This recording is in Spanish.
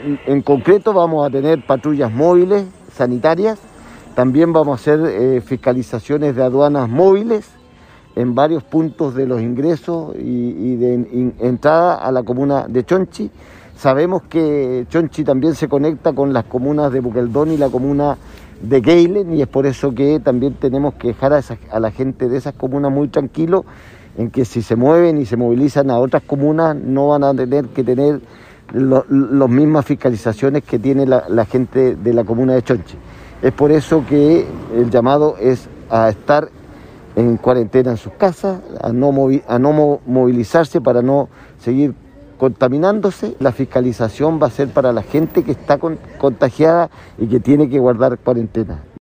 en concreto vamos a tener patrullas móviles sanitarias, también vamos a hacer fiscalizaciones de aduanas móviles en varios puntos de los ingresos y de entrada a la comuna de Chonchi. Sabemos que Chonchi también se conecta con las comunas de Buqueldón y la comuna de Gehlen, y es por eso que también tenemos que dejar a la gente de esas comunas muy tranquilos, en que si se mueven y se movilizan a otras comunas no van a tener que tener las mismas fiscalizaciones que tiene la gente de la comuna de Chonchi. Es por eso que el llamado es a estar en cuarentena en sus casas, a no movilizarse para no seguir contaminándose. La fiscalización va a ser para la gente que está contagiada y que tiene que guardar cuarentena.